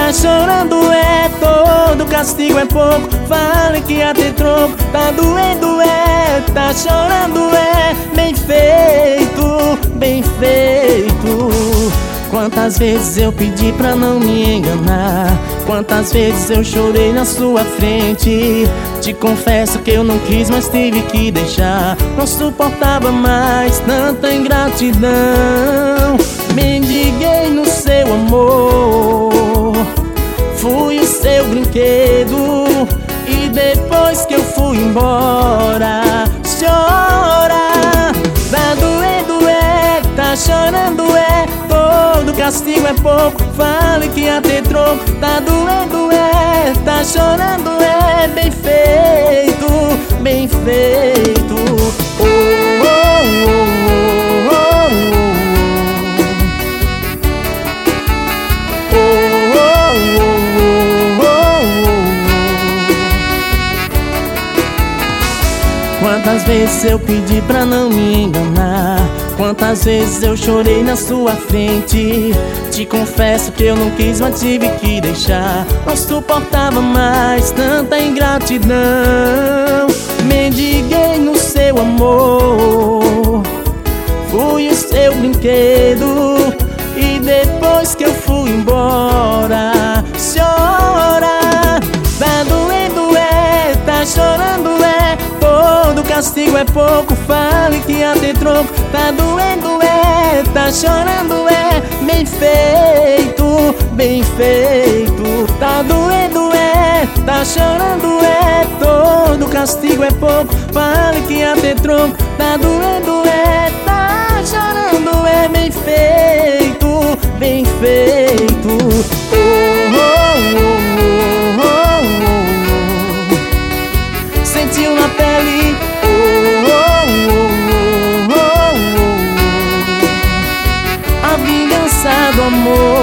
Tá chorando é todo, castigo é pouco. Fale que ia ter troco. Tá doendo é, tá chorando é. Bem feito, bem feito. Quantas vezes eu pedi pra não me enganar, quantas vezes eu chorei na sua frente. Te confesso que eu não quis, mas tive que deixar. Não suportava mais tanta ingratidão. Mendiguei no seu amor, fui o seu brinquedo. E depois que eu fui embora, chora. Tá doendo é, tá chorando é, todo castigo é pouco. Fale que ia ter troco. Tá doendo é, tá chorando é. Bem feito, bem feito. Oh, oh, oh, oh, oh, oh, oh, oh. Quantas vezes eu pedi pra não me enganar, quantas vezes eu chorei na sua frente. Te confesso que eu não quis, mas tive que deixar. Não suportava mais tanta ingratidão. Mendiguei no seu amor, fui o seu brinquedo. E depois que eu fui embora, chora. Tá doendo é, tá chorando é, todo castigo é pouco. Fale que ia ter troco. Tá doendo é, tá chorando é. Bem feito, bem feito. Tá doendo é, tá chorando é, todo castigo é pouco. Fale que ia ter troco. Tá doendo é, tá chorando é. Bem feito, bem feito. Oh, oh, oh, oh, oh. Sentiu na pele. Oh, oh, oh, oh, oh. A vingança do amor.